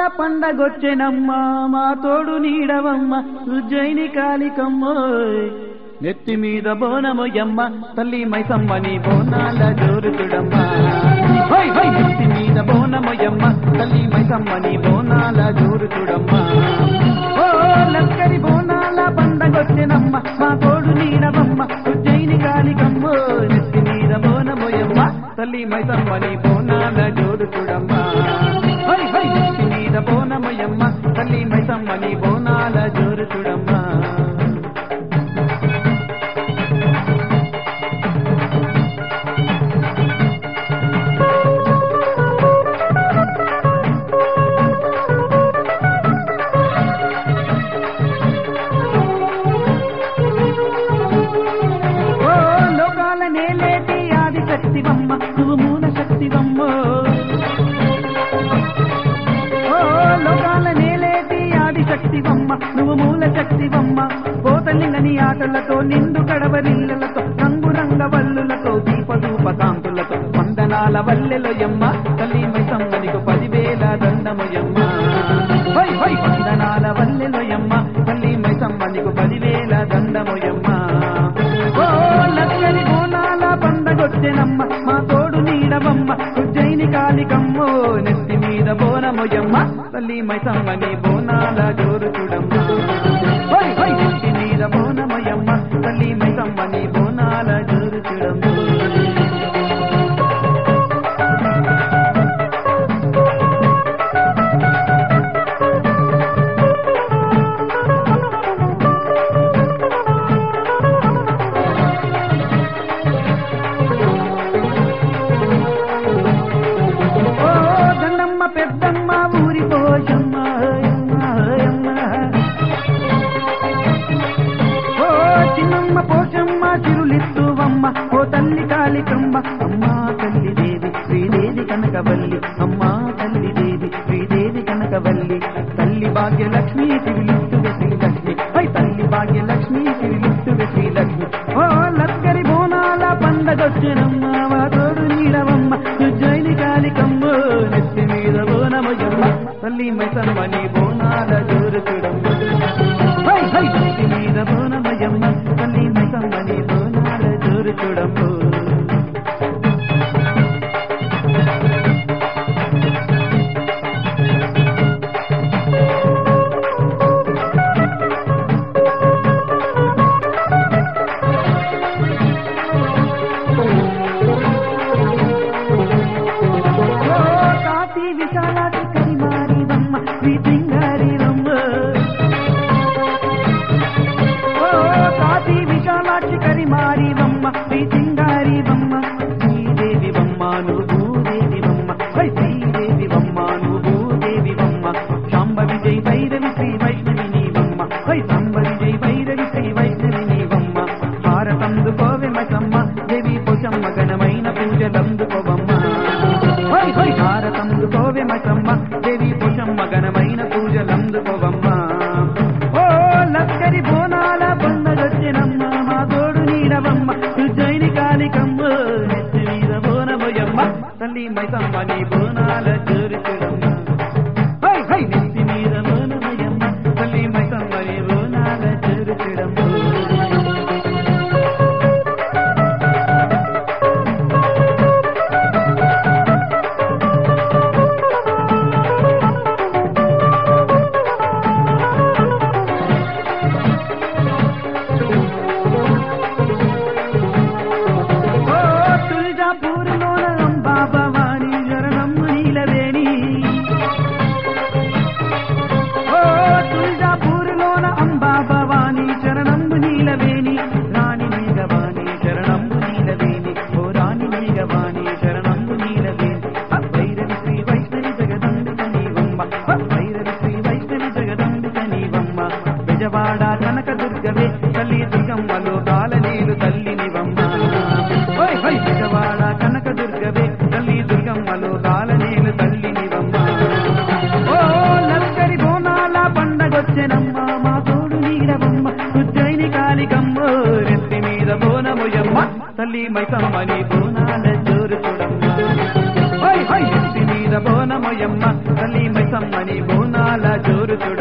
పండగొచ్చెనమ్మ మా తోడు నీడవమ్మ ఉజ్జయిని కాళికమ్మ నెత్తి మీద బోనమొయ్యమ్మ తల్లి మైసమ్మ నీ బోనాల జోరుతుడమ్మ నెత్తి మీద బోనమొయ్యమ్మ తల్లి మైసమ్మ నీ బోనాల జోరుతుడమ్మ ఓ లక్కరి బోనాల పండగొచ్చెనమ్మ మా తోడు నీడవమ్మ ఉజ్జయిని కాళికమ్మ నెత్తి మీద బోనమొయ్యమ్మ తల్లి మైసమ్మ నీ బోనాల జోరుతుడమ్మ నెత్తి మీద బోనమొయ్యమ్మ తల్లి మైసమ్మ నీ బోనాల జోరుతుడమ్మ శక్తివమ్మ నువ్వు మూల శక్తివమ్మ ఓ లోకాల నేలేటి ఆది శక్తివమ్మ నువ్వు మూల శక్తివమ్మ కోతలింగని ఆటలతో నిండు కడవరిల్లలతో రంగురంగ వల్లులతో దీపదూప కాంతులతో వందనాల వల్లెలోయమ్మ తల్లి మైసమ్మ నీకు 10,000 దండమయమ్మ వందనాల వల్లెలోయమ్మ తల్లి మైసమ్మ నీకు 10,000 దండమయమ్మ ఓ లక్కరి బోనాల పండగొచ్చెనమ్మ మా తోడు నీడవమ్మ ఉజ్జయిని కాళికమ్మ నెత్తి మీద బోనమొయ్యమ్మ తల్లి మైసమ్మ నీ బోనాల జోరుతుడమ్మ నెత్తి మీద బోనమొయ్యమ్మ తల్లి మైసమ్మ నీ బోనాల జోరుతుడమ్మ పెద్దమ్మ ఊరి పోషమ్మ ఓ చిన్నమ్మ పోషమ్మ చిరులిత్తువమ్మ ఓ తల్లి కాళికమ్మ అమ్మా తల్లి దేవి శ్రీదేవి కనకవల్లి అమ్మా తల్లి దేవి శ్రీదేవి కనకవల్లి తల్లి భాగ్యలక్ష్మి తిరులిత్తువే శ్రీలక్ష్మి తల్లి భాగ్యలక్ష్మి తిరులిత్తువే శ్రీలక్ష్మి ఓ లక్కరి బోనాల పండగొచ్చెనమ్మ మా తోడు నీడవమ్మ ఉజ్జయిని కాళికమ్మ నెత్తి మీద బోనమొయ్యమ్మ తల్లి మైసమ్మ నీ బోనాల జోరుతుడమ్మ నెత్తి మీద బోనమొయ్యమ్మ తల్లి మైసమ్మ నీ బోనాల జోరుతుడమ్మ విశాలాటి కరిమారివమ్మ శ్రీ సింగారివమ్మ ఓ కాశీ విశాలాక్షి కరిమారివమ్మ శ్రీ సింగారివమ్మ శ్రీదేవివమ్మ నువ్వు భూదేవివమ్మ శ్రీదేవివమ్మ నువ్వు భూదేవివమ్మ శాంబ విజయ్ భైరవి శ్రీ వైష్ణవి నీవమ్మ శాంబ విజయ్ భైరవి శ్రీ వైష్ణవి నీవమ్మ భారతందుకోవె మైసమ్మ దేవి పోషమ్మ ఘనమైన పూజలందుకోవమ్మ భారతందుకోవె మైసమ్మ దేవి పోషమ్మ ఘనమైన పూజలందుకోవమ్మ ఓ లక్కరి బోనాల పండగొచ్చెనమ్మ మా తోడు నీడవమ్మ ఉజ్జయిని కాళికమ్మ నెత్తి మీద బోనమొయ్యమ్మ తల్లి మైసమ్మ నీ బోనాల జోరుతుడమ్మ నెత్తి మీద బోనమొయ్యమ్మ తల్లి మైసమ్మ నీ బోనాల జోరుతుడమ్మ విజయవాడ కనక దుర్గవే తల్లి దుర్గమ్మలో కాలనీలు తల్లినివమ్మ విజయవాడ కనక దుర్గవే తల్లి దుర్గమ్మలో కాలనీలు తల్లినివమ్మ ఓ లక్కరి బోనాల పండగొచ్చెనమ్మ మా తోడు నీడవమ్మ ఉజ్జయిని కాళికమ్మ నెత్తి మీద బోనమొయ్యమ్మ తల్లి మైసమ్మ నీ బోనాల జోరుతుడమ్మ నెత్తి మీద మీద బోనమోయమ్మ తల్లి మైసమ్మని బోనాల జోరు చూడ